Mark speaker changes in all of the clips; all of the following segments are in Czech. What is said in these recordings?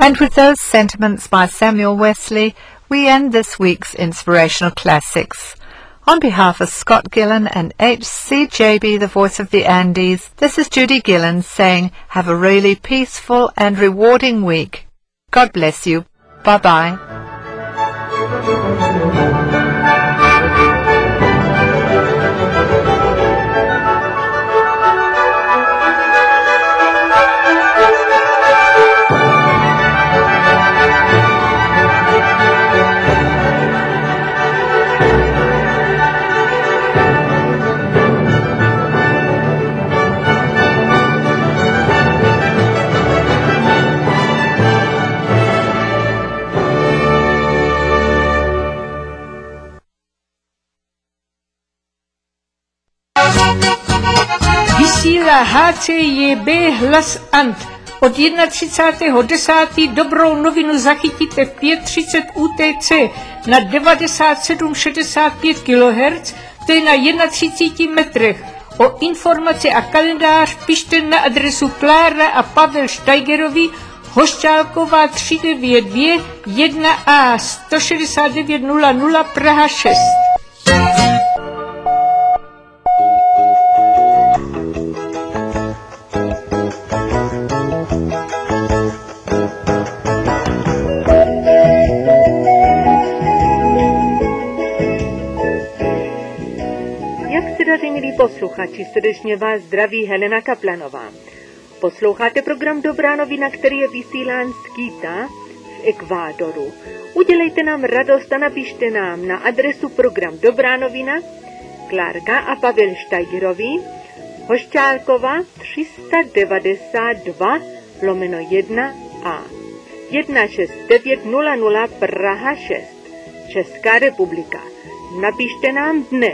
Speaker 1: And with those sentiments by Samuel Wesley, we end this week's Inspirational Classics. On behalf of Scott Gillen and HCJB, the Voice of the Andes, this is Judy Gillen saying, have a really peaceful and rewarding week. God bless you. Bye-bye.
Speaker 2: Vysílá HCJB Hlas Ant. Od 31.10. dobrou novinu zachytíte v 5:30 UTC na 9765 kHz, to je na 31 metrech. O informace a kalendář pište na adresu Klára a Pavel Steigerovi, Hošťálková 392 1A 16900 Praha 6.
Speaker 3: Milí posluchači, srdečně vás zdraví Helena Kaplanová. Posloucháte program Dobrá novina, který je vysílán z Quita v Ekvádoru. Udělejte nám radost a napište nám na adresu program Dobrá novina, Klárka a Pavel Steigerovi, Hošťálkova 392 1A 16900 Praha 6, Česká republika. Napište nám dnes.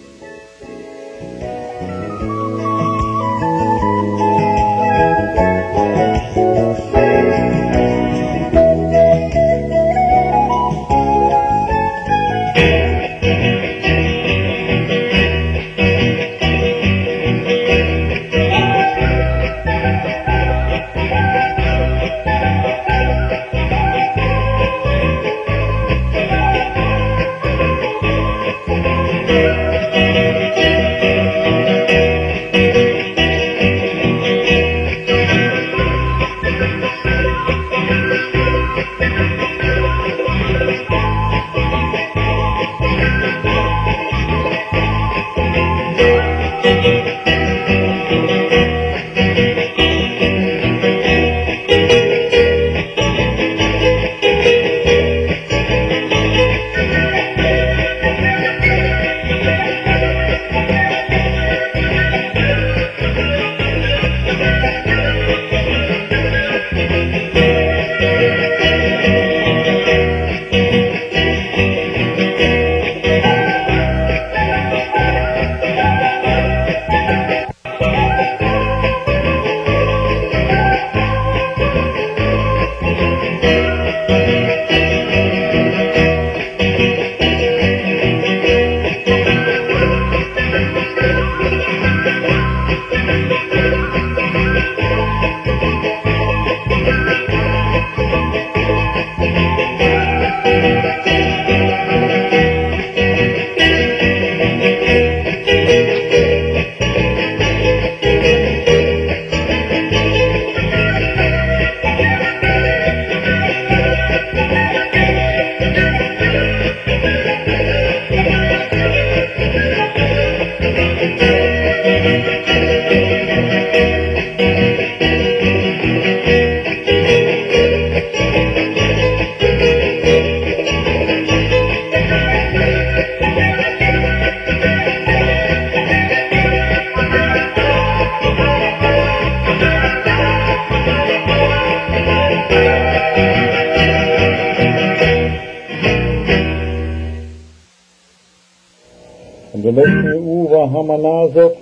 Speaker 4: Dnešní úvaha má název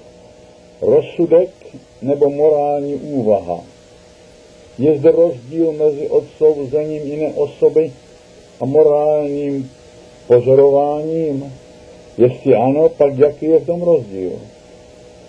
Speaker 4: rozsudek nebo morální úvaha. Je zde rozdíl mezi odsouzením jiné osoby a morálním pozorováním? Jestli ano, pak jaký je v tom rozdíl?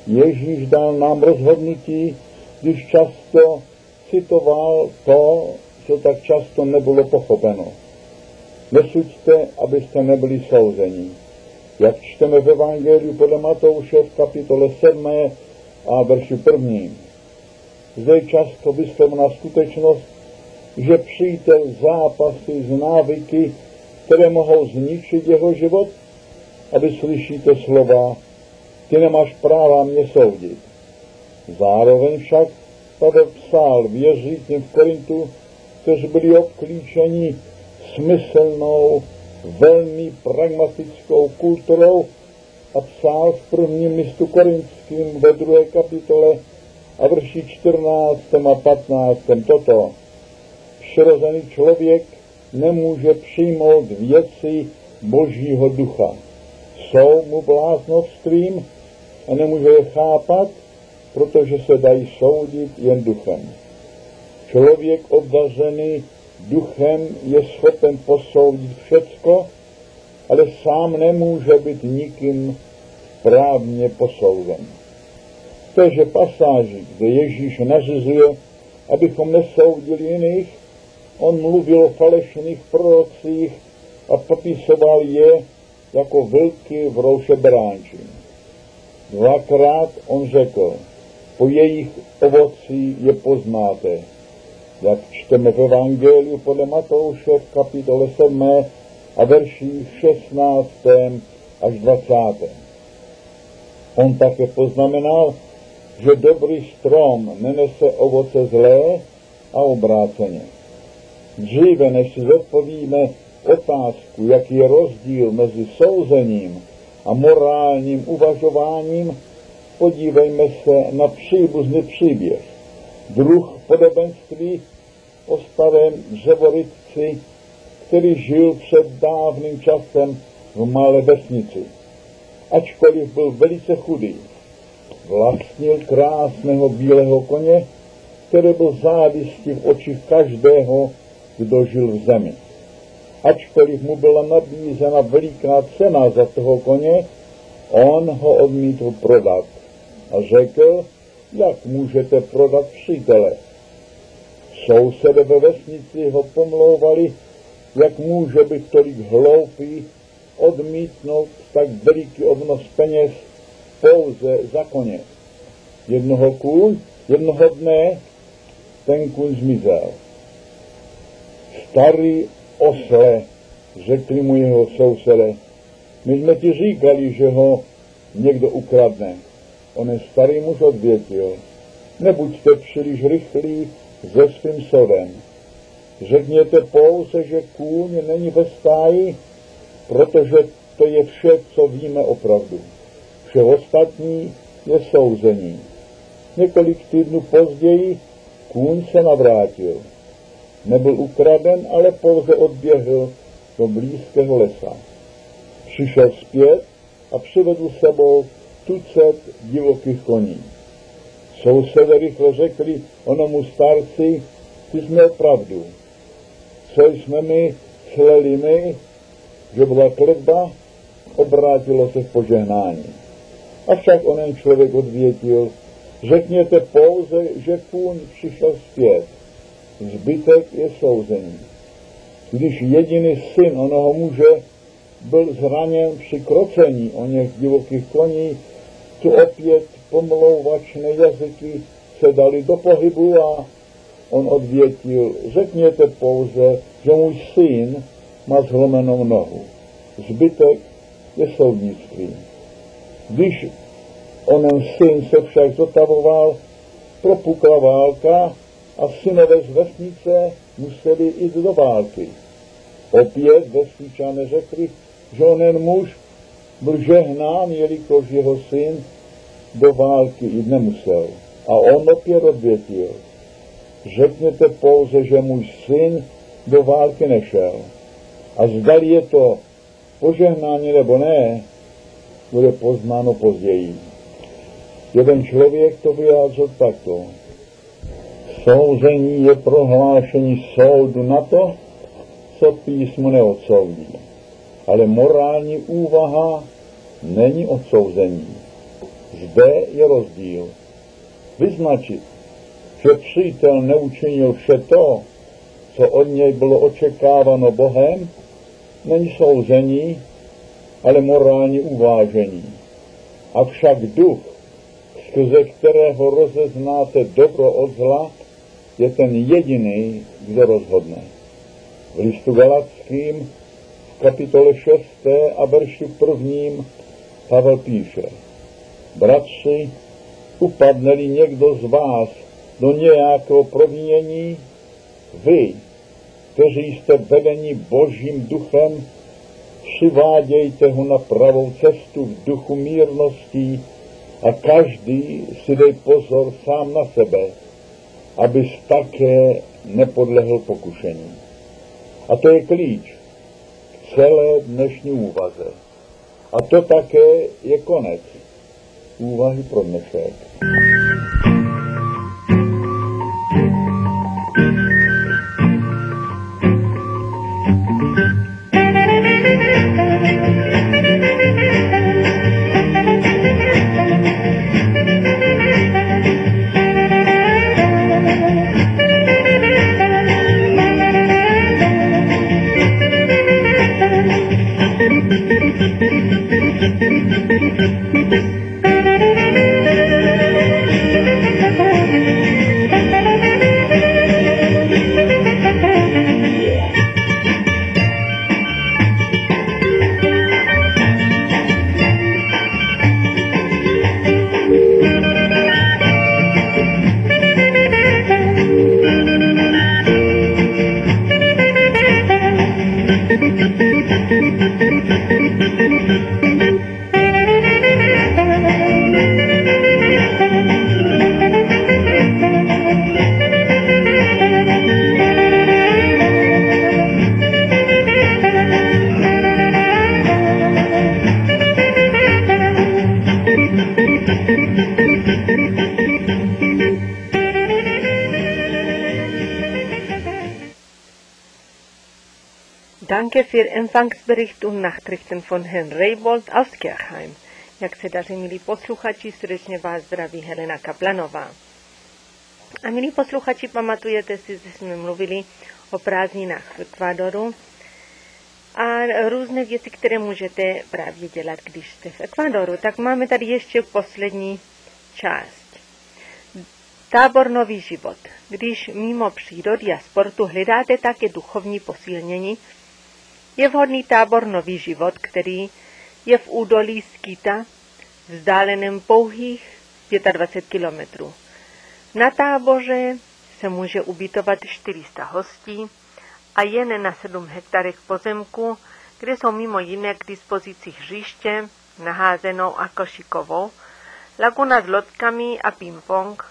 Speaker 4: Ježíš dal nám rozhodnutí, když často citoval to, co tak často nebylo pochopeno. Nesuďte, abyste nebyli souzeni. Jak čteme v Evangeliu podle Matouše v kapitole 7 a verši 1. Zde je často vyslovena skutečnost, že přítel zápasí z návyky, které mohou zničit jeho život, a vy slyšíte slova, ty nemáš práva mě soudit. Zároveň však Pavel psal věřícím v Korintu, kteří byli obklíčeni smyslnou, velmi pragmatickou kulturou, a psal v prvním listu Korinským ve 2. kapitole a verši 14. a 15. toto. Přirozený člověk nemůže přijmout věci Božího ducha. Jsou mu bláznovstvím a nemůže je chápat, protože se dají soudit jen duchem. Člověk obdařený duchem je schopen posoudit všecko, ale sám nemůže být nikým správně posouzen. V téže pasáži, kde Ježíš nařizuje, abychom nesoudili jiných, on mluvil o falešných prorocích a popisoval je jako vlky v rouše beránčí. Dvakrát on řekl, po jejich ovocí je poznáte, jak čteme v Evangeliu podle Matouše v kapitole 7 a verši 16. až 20. On také poznamenal, že dobrý strom nenese ovoce zlé a obráceně. Dříve, než si zodpovíme otázku, jaký je rozdíl mezi souzením a morálním uvažováním, podívejme se na příbuzný příběh, druh podobenství o starém dřevorytci, který žil před dávným časem v malé vesnici. Ačkoliv byl velice chudý, vlastnil krásného bílého koně, který byl závistí v očích každého, kdo žil v zemi. Ačkoliv mu byla nabízena veliká cena za toho koně, on ho odmítl prodat a řekl, jak můžete prodat přítele. Sousedé ve vesnici ho pomlouvali, jak může být tolik hloupý odmítnout tak veliký obnos peněz pouze za koně. Jednoho dne ten kůň zmizel. Starý osle, řekli mu jeho sousedé, my jsme ti říkali, že ho někdo ukradne. Onen starý muž odvětil, nebuďte příliš rychlí se svým soudem. Řekněte pouze, že kůň není ve stáji, protože to je vše, co víme opravdu. Vše ostatní je souzení. Několik týdnů později kůň se navrátil. Nebyl ukraden, ale pouze odběhl do blízkého lesa. Přišel zpět a přivedl sebou tucet divokých koní. Sousedé rychle řekli onomu starci, ty jsi měl pravdu. Co jsme my sleli my, že byla kletba, obrátilo se v požehnání. Avšak onen člověk odvětil, řekněte pouze, že kůň přišel zpět. Zbytek je souzení. Když jediný syn onoho muže byl zraněn při krocení o něch divokých koní, tu opět pomlouvačné jazyky se dali do pohybu a on odvětil, řekněte pouze, že můj syn má zlomenou nohu. Zbytek je soudnictví. Když onen syn se však zotavoval, propukla válka a synové z vesnice museli jít do války. Opět vesničané řekli, že onen muž byl žehnán, jelikož jeho syn do války jít nemusel. A on opět odvětil, řekněte pouze, že můj syn do války nešel. A zdali je to požehnání nebo ne, bude poznáno později. Jeden člověk to vyjádřil takto. Souzení je prohlášení soudu na to, co písmo neodsoudí. Ale morální úvaha není odsouzení. Zde je rozdíl. Vyznačit, že přítel neučinil vše to, co od něj bylo očekáváno Bohem, není souzení, ale morální uvážení. Avšak duch, skrze kterého rozeznáte dobro od zla, je ten jediný, kdo rozhodne. V listu Galackým v kapitole 6. a verši 1. Pavel píše: Bratři, upadne-li někdo z vás do nějakého provinění, vy, kteří jste vedeni Božím duchem, přivádějte ho na pravou cestu v duchu mírností a každý si dej pozor sám na sebe, abys také nepodlehl pokušení. A to je klíč k celé dnešní úvaze. A to také je konec úvahy pro dnešek.
Speaker 3: Danke für Empfangsbericht und Nachrichten von Herrn Rejbold aus Kirchheim. Jak se daří, milí posluchači, srdečně vás zdraví Helena Kaplanová. A milí posluchači, pamatujete si, že jsme mluvili o prázdninách v Ekvádoru a různé věci, které můžete právě dělat, když jste v Ekvádoru. Tak máme tady ještě poslední část. Tábor Nový život. Když mimo přírody a sportu hledáte také duchovní posílnění, je vhodný tábor Nový život, který je v údolí Skýta, vzdáleném pouhých 25 kilometrů. Na táboře se může ubytovat 400 hostí a jen na 7 hektarech pozemku, kde jsou mimo jiné k dispozici hřiště, naházenou a košikovou, laguna s loďkami a ping-pong.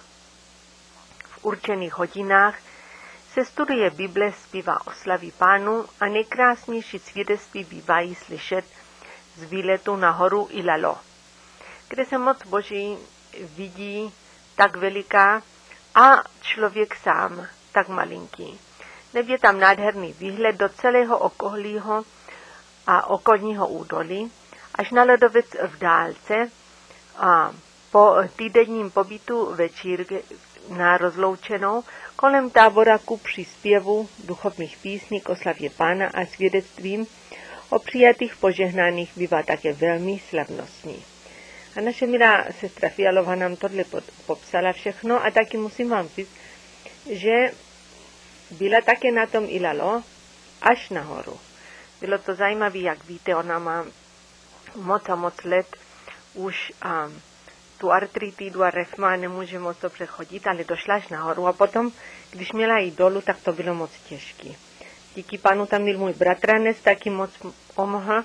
Speaker 3: V určených hodinách se studuje Bible, zpívá oslavy Pánu a nejkrásnější svědectví bývají slyšet z výletu na horu Ilalo, kde se moc Boží vidí tak veliká a člověk sám tak malinký. Neb je tam nádherný výhled do celého okolního a okolního údolí, až na ledovec v dálce a po týdenním pobytu večír na rozloučenou kolem tábora ku příspěvu duchovních písní k oslavě Pána a svědectvím o přijatých požehnáních bývá také velmi slavnostní. A naše milá sestra Fialová nám tohle popsala všechno a taky musím vám říct, že byla také na tom Ilalo až nahoru. Bylo to zajímavé, jak víte, ona má moc a moc let už tu artritidu a refma nemůže moc dobře chodit, ale došla až nahoru a potom, když měla jít dolů, tak to bylo moc těžké. Díky Pánu tam byl můj bratranec, taky moc pomohl,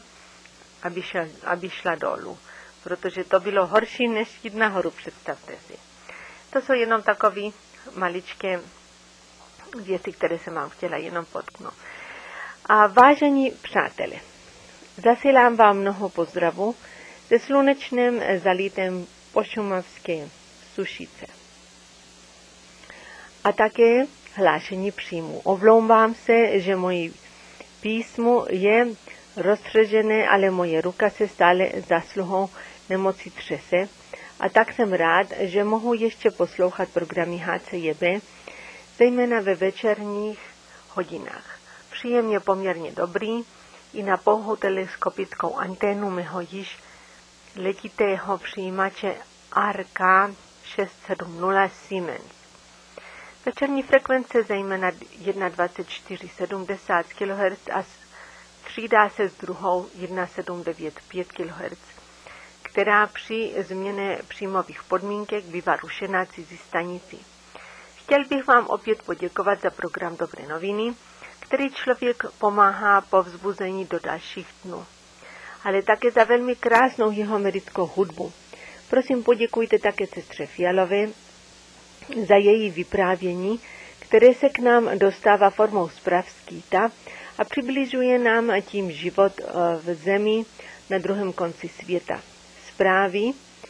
Speaker 3: aby šla dolů, protože to bylo horší, než jít nahoru, představte si. To jsou jenom takové maličké věci, které jsem vám chtěla jenom potknout. A vážení přátelé, zasílám vám mnoho pozdravů ze slunečném zalitém pošumavské Sušice. A také hlášení příjmu. Omlouvám se, že moje písmo je roztřežené, ale moje ruka se stále zásluhou nemoci třese. A tak jsem rád, že mohu ještě poslouchat programy HCJB, zejména ve večerních hodinách. Příjem je poměrně dobrý, i na pouhou teleskopickou anténu mého již letitého přijímače RK670 Siemens. Večerní frekvence zejména 1,2470 kHz a střídá se s druhou 1,795 kHz, která při změně příjmových podmínek bývá rušena cizí stanicí. Chtěl bych vám opět poděkovat za program Dobré noviny, který člověk pomáhá po vzbuzení do dalších dnů, ale také za velmi krásnou jihoamerickou hudbu. Prosím, poděkujte také sestře Fialové za její vyprávění, které se k nám dostává formou zpráv z Kýta a přibližuje nám tím život v zemi na druhém konci světa. Zprávy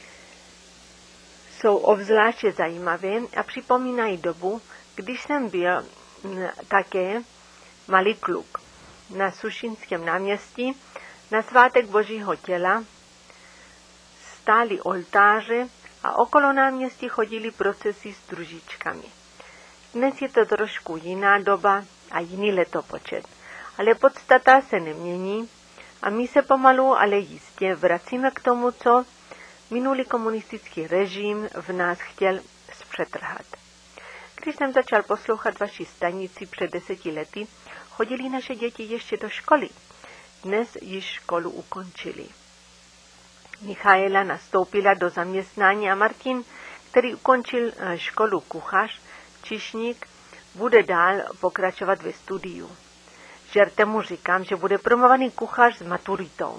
Speaker 3: jsou obzvláště zajímavé a připomínají dobu, když jsem byl také malý kluk. Na Sušinském náměstí na svátek Božího těla stály oltáře a okolo náměstí chodili procesy s družičkami. Dnes je to trošku jiná doba a jiný letopočet, ale podstata se nemění a my se pomalu, ale jistě vracíme k tomu, co minulý komunistický režim v nás chtěl zpřetrhat. Když jsem začal poslouchat vaši stanici před 10 lety, chodili naše děti ještě do školy. Dnes již školu ukončili. Michaela nastoupila do zaměstnání a Martin, který ukončil školu kuchař, číšník, bude dál pokračovat ve studiu. Žerte mu říkám, že bude promovaný kuchař s maturitou.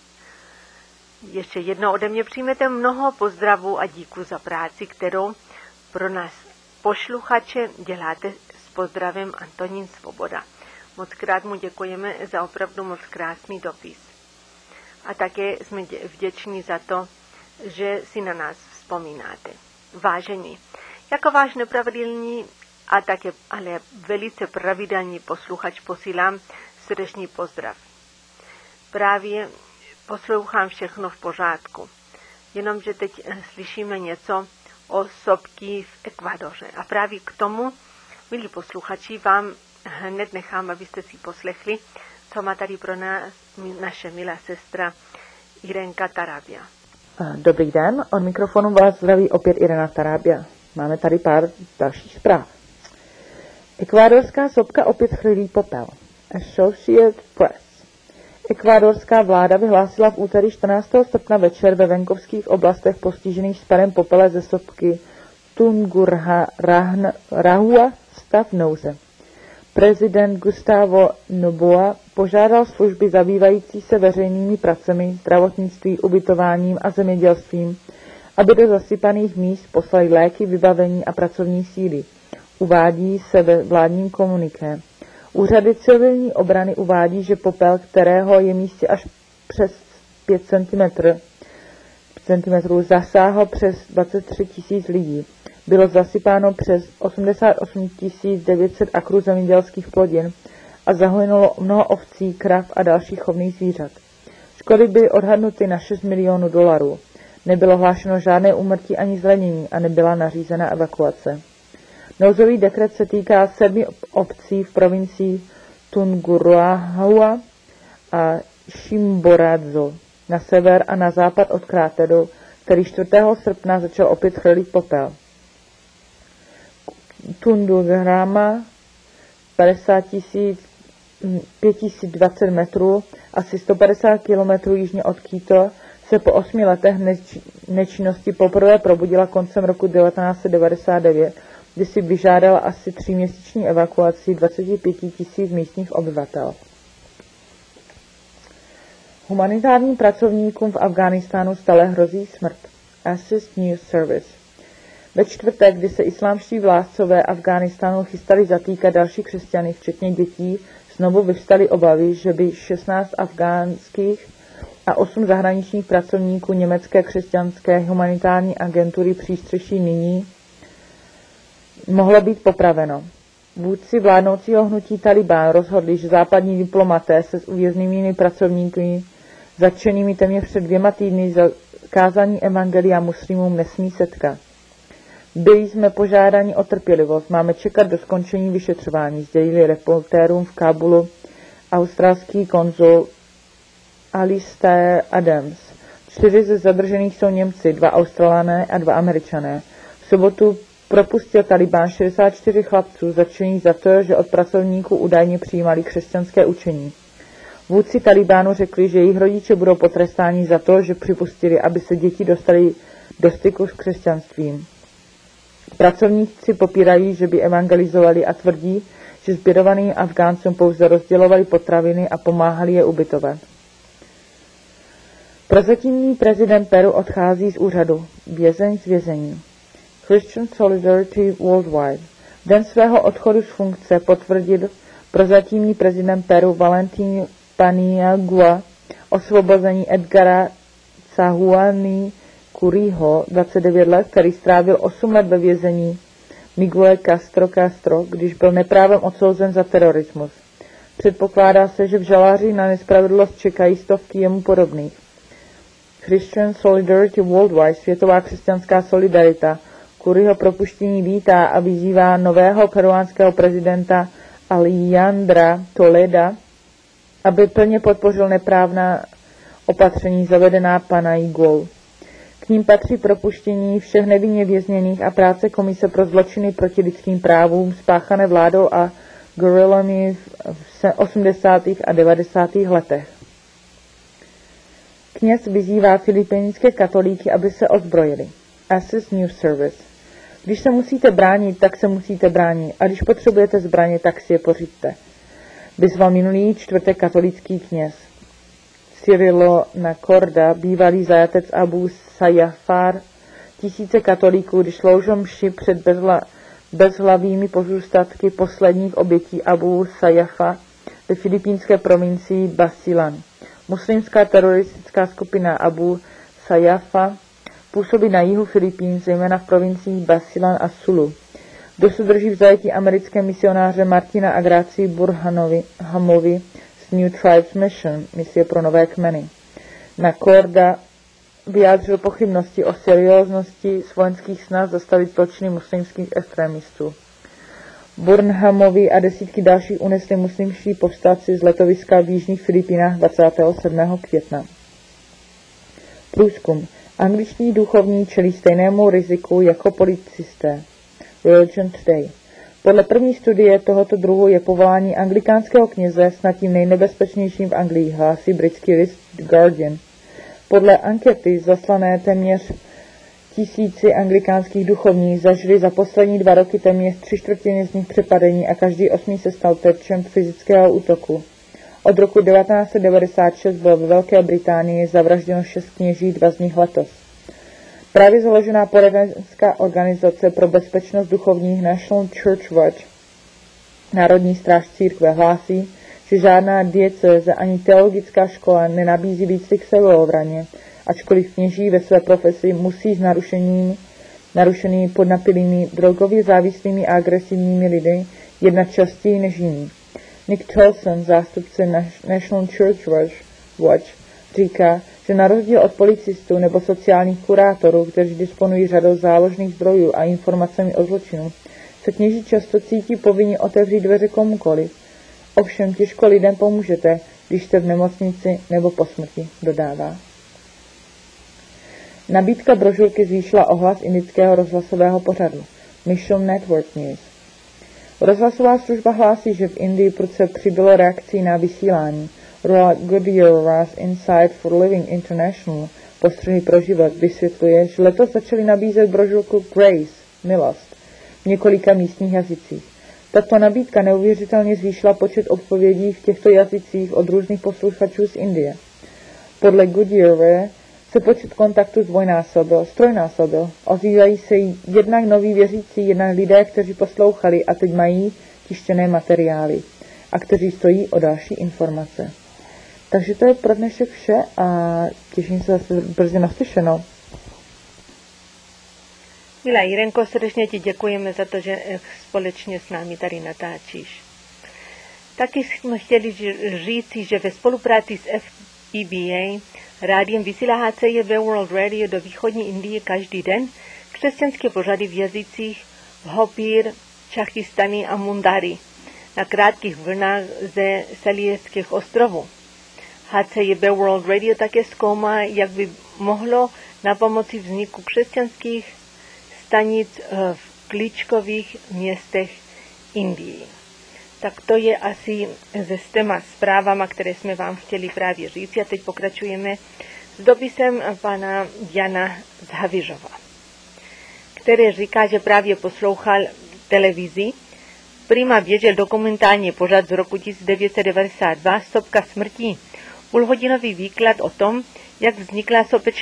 Speaker 3: Ještě jednou ode mě přijmete mnoho pozdravů a díku za práci, kterou pro nás posluchače děláte s pozdravem Antonín Svoboda. Moc krát mu děkujeme za opravdu moc krásný dopis. A také jsme vděční za to, že si na nás vzpomínáte. Vážení, jako váš nepravidelný a také ale velice pravidelný posluchač posílám srdečný pozdrav. Právě poslouchám všechno v pořádku, jenomže teď slyšíme něco o sopky v Ekvádoře. A právě k tomu, milí posluchači, vám hned nechám, abyste si poslechli, co má tady pro nás naše milá sestra Irenka Tarabia.
Speaker 5: Dobrý den, od mikrofonu vás zdraví opět Irena Tarabia. Máme tady pár dalších zpráv. Ekvádorská sopka opět chrlí popel. Associated Press. Ekvádorská vláda vyhlásila v úterý 14. srpna večer ve venkovských oblastech postižených spadem popele ze sopky Tungurahua stav nouze. Prezident Gustavo Noboa požádal služby zabývající se veřejnými pracemi, zdravotnictví, ubytováním a zemědělstvím, aby do zasypaných míst poslali léky, vybavení a pracovní síly. Uvádí se ve vládním komuniké. Úřady civilní obrany uvádí, že popel, kterého je místě až přes 5 cm, zasáhl přes 23 000 lidí. Bylo zasypáno přes 88 900 akrů zemědělských plodin a zahynulo mnoho ovcí, krav a dalších chovných zvířat. Škody byly odhadnuty na $6 milionů. Nebylo hlášeno žádné úmrtí ani zranění a nebyla nařízena evakuace. Nouzový dekret se týká 7 obcí v provincii Tungurahua a Chimborazo na sever a na západ od kráteru, který 4. srpna začal opět chrlit popel. Tundurama 5020 metrů, asi 150 km jižně od Quito, se po 8 letech nečinnosti poprvé probudila koncem roku 1999, kdy si vyžádala asi 3měsíční evakuaci 25 000 místních obyvatel. Humanitárním pracovníkům v Afghánistánu stále hrozí smrt. Assist News Service. Ve čtvrtek, kdy se islámští vládcové Afghánistánu chystali zatýkat další křesťany, včetně dětí, znovu vyvstaly obavy, že by 16 afgánských a 8 zahraničních pracovníků německé křesťanské humanitární agentury přístřeší nyní mohlo být popraveno. Vůdci vládnoucího hnutí Talibán rozhodli, že západní diplomaté se s uvěznenými pracovníky zatčenými téměř před 2 týdny za kázání evangelia muslimům nesmí setkat. Byli jsme požádáni o trpělivost, máme čekat do skončení vyšetřování, sdělili reportérům v Kábulu australský konzul Alistair Adams. 4 ze zadržených jsou Němci, 2 Australané a 2 Američané. V sobotu propustil Talibán 64 chlapců zatčených za to, že od pracovníků údajně přijímali křesťanské učení. Vůdci Talibánu řekli, že jejich rodiče budou potrestáni za to, že připustili, aby se děti dostali do styku s křesťanstvím. Pracovníci popírají, že by evangelizovali a tvrdí, že zběrovaným Afgáncům pouze rozdělovali potraviny a pomáhali je ubytovat. Prozatímní prezident Peru odchází z úřadu. Vězeň z vězení. Christian Solidarity Worldwide. Den svého odchodu z funkce potvrdil prozatímní prezident Peru Valentín Paniagua osvobození Edgara Cahuany Curryho, 29 let, který strávil 8 let ve vězení Miguel Castro, když byl neprávem odsouzen za terorismus. Předpokládá se, že v žaláři na nespravedlnost čekají stovky jemu podobných. Christian Solidarity Worldwide, světová křesťanská solidarita, Curryho propuštění vítá a vyzývá nového peruánského prezidenta Alejandra Toleda, aby plně podpořil neprávná opatření zavedená Panaiguou. K ním patří propuštění všech nevinně vězněných a práce Komise pro zločiny proti lidským právům spáchané vládou a guerillami v 80. a 90. letech. Kněz vyzývá filipínské katolíky, aby se ozbrojili. Access News Service. Když se musíte bránit, tak se musíte bránit, a když potřebujete zbraně, tak si je pořiďte. Vyzval minulý čtvrtek katolický kněz. Cyrilo Nakorda, bývalý zajatec Abu Sayyafar, tisíce katolíků, když sloužil mši před bezhlavými pozůstatky posledních obětí Abu Sayyafa ve filipínské provincii Basilan. Muslimská teroristická skupina Abu Sayyafa působí na jihu Filipín, zejména v provincii Basilan a Sulu. Dosud drží v zajetí americké misionáře Martina a Gracie Burhamovi z New Tribes Mission, misie pro nové kmeny. Nakorda vyjádřil pochybnosti o serióznosti vojenských snah zastavit zločiny muslimských extremistů. Burhamovi a desítky dalších unesli muslimští povstalci z letoviska v jižních Filipínách 27. května. Průzkum. Angličtí duchovní čelí stejnému riziku jako policisté. Religion Today. Podle první studie tohoto druhu je povolání anglikánského kněze snad tím nejnebezpečnějším v Anglii, hlásí britský list The Guardian. Podle ankety zaslané téměř 1000 anglikánských duchovních zažili za poslední 2 roky téměř 3/4 z nich přepadení a každý 8. se stal terčem fyzického útoku. Od roku 1996 bylo ve Velké Británii zavražděno 6 kněží, 2 z nich letos. Právě založená poradenská organizace pro bezpečnost duchovních National Church Watch, Národní stráž církve, hlásí, že žádná diecéze ani teologická škola nenabízí výcvik sebeobraně, ačkoliv kněží ve své profesi musí s narušenými podnapilými, drogově závislými a agresivními lidmi jednat častěji než jiní. Nick Tolson, zástupce National Church Watch, říká, že na rozdíl od policistů nebo sociálních kurátorů, kteří disponují řadou záložných zdrojů a informacemi o zločinu, se kněží často cítí povinni otevřít dveře komukoliv. Ovšem těžko lidem pomůžete, když jste v nemocnici nebo po smrti, dodává. Nabídka brožurky zvýšila ohlas indického rozhlasového pořadu Mission Network News. Rozhlasová služba hlásí, že v Indii prudce přibylo reakcí na vysílání. Roa Goodyear's Insight for Living International, postřehy pro život, vysvětluje, že letos začali nabízet brožurku Grace, milost, v několika místních jazycích. Tato nabídka neuvěřitelně zvýšila počet odpovědí v těchto jazycích od různých posluchačů z Indie. Podle Goodyear se počet kontaktů strojnásobil. Ozývají se jednak noví věřící, jednak lidé, kteří poslouchali a teď mají tištěné materiály a kteří stojí o další informace. Takže to je pro dnešek vše a těším se zase brzy naslyšenou.
Speaker 3: Milá Jirenko, srdečně ti děkujeme za to, že společně s námi tady natáčíš. Taky jsme chtěli říci, že ve spolupráci s FEBA rádiem vysílá HCJB World Radio do východní Indie každý den, křesťanské pořady v jazycích Hopír, Čachistany a Mundary na krátkých vlnách ze Salierských ostrovů. HCJB World Radio také zkoumá, jak by mohlo na pomoci vzniku křesťanských stanic v klíčkových městech Indii. Tak to je asi ze těma zprávama, které jsme vám chtěli právě říct. A teď pokračujeme s dopisem pana Jana z Havířova, který říká, že právě poslouchal televizi. Prima běžel dokumentální pořad z roku 1992 Sopka smrti, půlhodinový výklad o tom, jak vznikla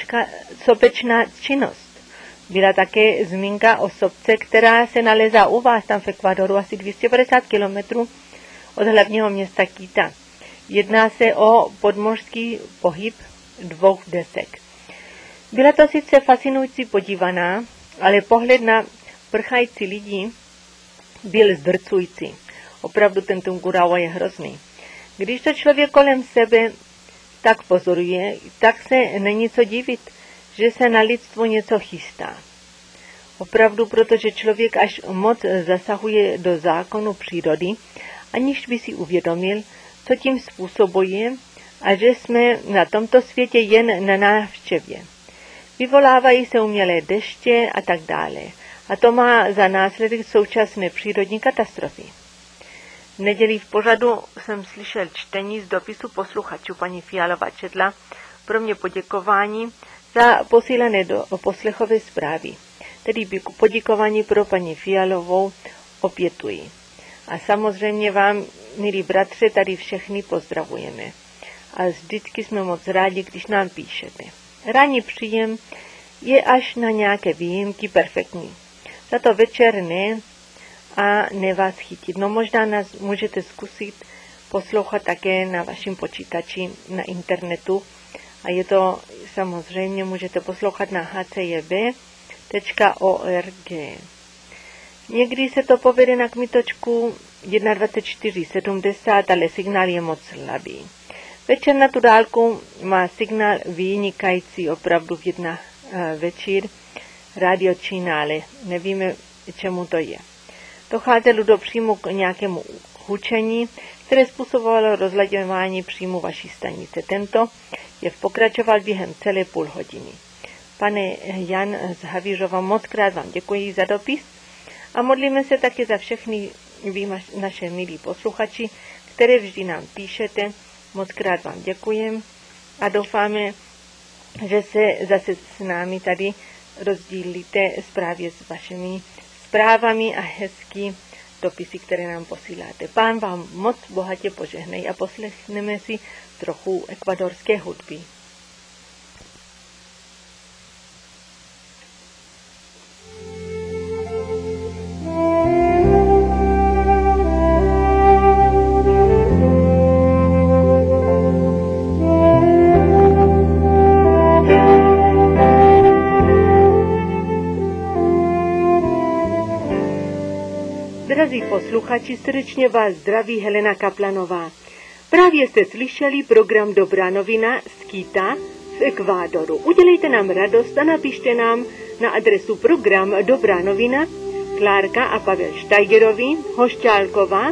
Speaker 3: sopečná činnost. Byla také zmínka o sopce, která se nalézá u vás tam v Ekvádoru asi 250 km od hlavního města Quita. Jedná se o podmořský pohyb 2 desek. Byla to sice fascinující podívaná, ale pohled na prchající lidi byl zdrcující. Opravdu ten Tungurahua je hrozný. Když to člověk kolem sebe tak pozoruje, tak se není co divit, že se na lidstvo něco chystá. Opravdu, protože člověk až moc zasahuje do zákonu přírody, aniž by si uvědomil, co tím způsobuje a že jsme na tomto světě jen na návštěvě. Vyvolávají se umělé deště a tak dále. A to má za následek současné přírodní katastrofy. V neděli v pořadu jsem slyšel čtení z dopisu posluchačů. Paní Fialová četla pro mě poděkování za posílané poslechové zprávy. Tedy poděkování pro paní Fialovou opětuji. A samozřejmě vám, milí bratře, tady všechny pozdravujeme. A vždycky jsme moc rádi, když nám píšete. Ranní příjem je až na nějaké výjimky perfektní. Za to večer ne a ne vás chytit. No možná nás můžete zkusit poslouchat také na vašem počítači na internetu. A je to samozřejmě, můžete poslouchat na hcjb.org. Někdy se to povede na kmitočku 21:70, ale signál je moc slabý. Večer na tu dálku má signál vynikající, opravdu v 1 večer Radio Čína, ale nevíme, čemu to je. Docházelo do příjmu k nějakému hučení, které způsobovalo rozlaďování příjmu vaší stanice. Tento je pokračoval během celé půl hodiny. Pane Jan z Havířova, moc krát vám děkuji za dopis a modlíme se také za všechny vy, naše milí posluchači, které vždy nám píšete. Moc krát vám děkujem a doufáme, že se zase s námi tady rozdílíte právě s vašimi zprávami a hezký dopisy, které nám posíláte. Pán vám moc bohatě požehnej a poslechneme si trochu ekvadorské hudby. Drazí posluchači, srdečně vás zdraví Helena Kaplanová. Právě jste slyšeli program Dobrá novina z Quita v Ekvádoru. Udělejte nám radost a napište nám na adresu program Dobrá novina, Klárka a Pavel Štajgerovi, Hošťálková,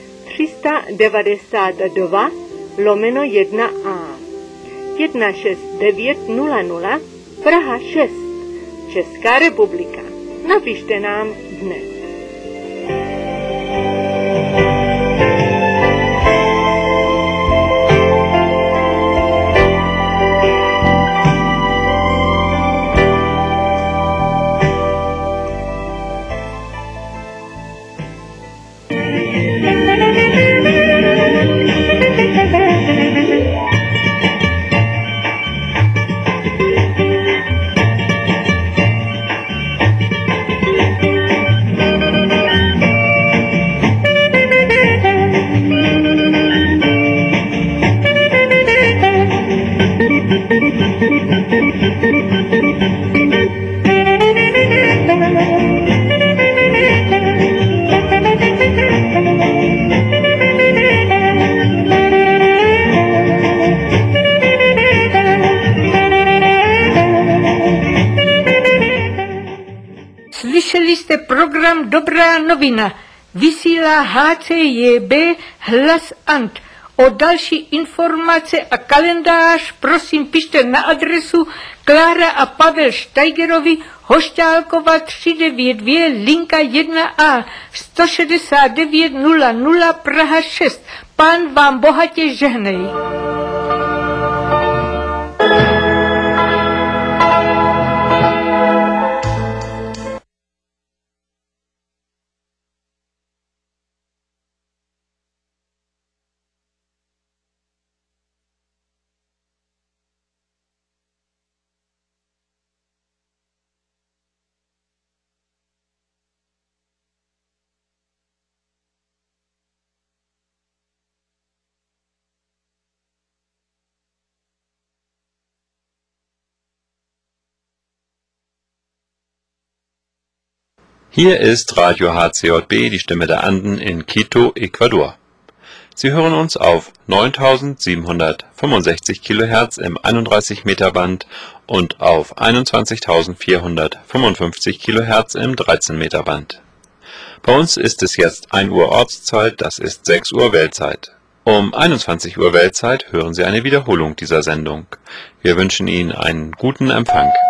Speaker 3: 392/1A, 16900, Praha 6, Česká republika. Napište nám dnes.
Speaker 2: Posloucháte program Dobrá novina. Vysílá HCJB Hlas Ant. O další informace a kalendář prosím pište na adresu Klára a Pavel Steigerovi, Hošťálkova 392, linka 1A, 169 00 Praha 6. Pán vám bohatě žehnej.
Speaker 6: Hier ist Radio HCJB, die Stimme der Anden in Quito, Ecuador. Sie hören uns auf 9765 kHz im 31 Meter Band und auf 21.455 kHz im 13 Meter Band. Bei uns ist es jetzt 1 Uhr Ortszeit, das ist 6 Uhr Weltzeit. Um 21 Uhr Weltzeit hören Sie eine Wiederholung dieser Sendung. Wir wünschen Ihnen einen guten Empfang.